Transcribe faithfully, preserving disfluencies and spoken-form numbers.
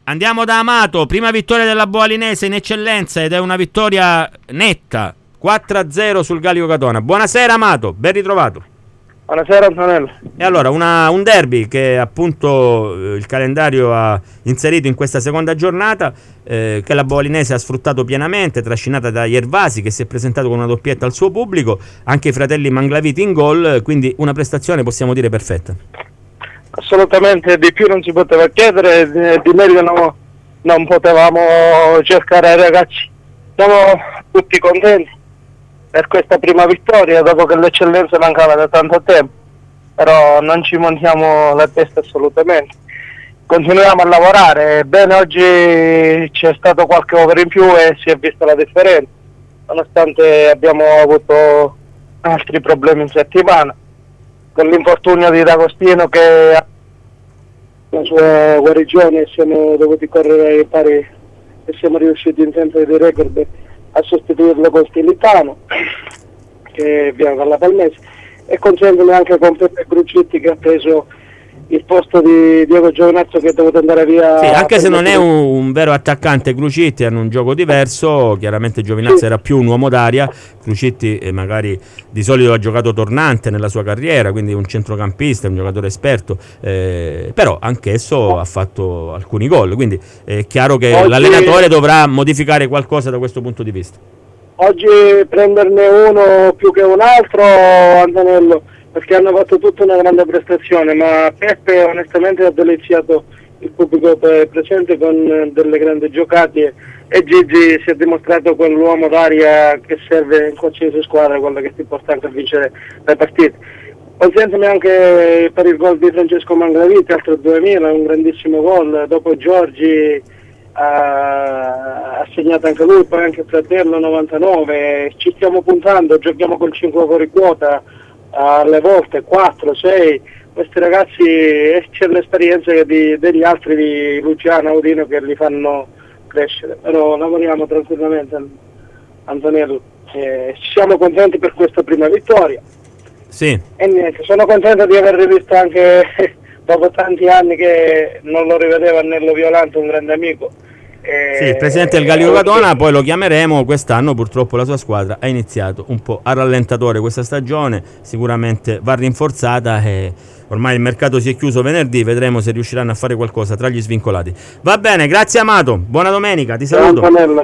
Andiamo da Amato, prima vittoria della Boalinese in eccellenza ed è una vittoria netta, quattro a zero sul Gallico Catona. Buonasera Amato, ben ritrovato. Buonasera Antonello. E allora una, un derby che appunto eh, il calendario ha inserito in questa seconda giornata, eh, che la Boalinese ha sfruttato pienamente, trascinata da Iervasi che si è presentato con una doppietta al suo pubblico, anche i fratelli Manglaviti in gol, quindi una prestazione possiamo dire perfetta. Assolutamente, di più non si poteva chiedere, di, di meglio no, non potevamo cercare ai ragazzi. Siamo tutti contenti per questa prima vittoria dopo che l'eccellenza mancava da tanto tempo, però non ci montiamo la testa assolutamente, continuiamo a lavorare. Bene, oggi c'è stato qualche over in più e si è vista la differenza, nonostante abbiamo avuto altri problemi in settimana, con l'infortunio di D'Agostino che ha la sua guarigione e siamo dovuti correre ai pari e siamo riusciti in tempo di record a sostituirlo con Stilitano che viene dalla Palmese, e consentimi anche con Peppe Grucitti che ha preso il posto di Diego Giovinazzo che è dovuto andare via. Sì, anche se non è un, un vero attaccante, Grucitti hanno un gioco diverso, chiaramente Giovinazzo sì. Era più un uomo d'aria, Grucitti eh, magari di solito ha giocato tornante nella sua carriera, quindi un centrocampista, un giocatore esperto, eh, però anch'esso oh. ha fatto alcuni gol, quindi è chiaro che oggi l'allenatore dovrà modificare qualcosa da questo punto di vista. Oggi prenderne uno più che un altro, Antonello, perché hanno fatto tutta una grande prestazione, ma Peppe onestamente ha deliziato il pubblico presente con delle grandi giocate e Gigi si è dimostrato quell'uomo d'aria che serve in qualsiasi squadra, quello che ti porta anche a vincere le partite. Consentimi anche per il gol di Francesco Manglaviti, altro duemila, un grandissimo gol, dopo Giorgi ha, ha segnato anche lui, poi anche il fratello novantanove, ci stiamo puntando, giochiamo col cinque fuori quota, alle volte quattro, sei, questi ragazzi eh, c'è l'esperienza di, degli altri di Luciano, Audino che li fanno crescere, però lavoriamo tranquillamente Antonello, eh, siamo contenti per questa prima vittoria. Sì. E niente, sono contento di aver rivisto anche dopo tanti anni che non lo rivedevo Annello Violante, un grande amico. Eh, sì, il presidente del Gallico Catona, poi lo chiameremo. Quest'anno purtroppo la sua squadra ha iniziato un po' a rallentatore questa stagione, sicuramente va rinforzata e ormai il mercato si è chiuso venerdì, vedremo se riusciranno a fare qualcosa tra gli svincolati. Va bene, grazie Amato, buona domenica, ti saluto.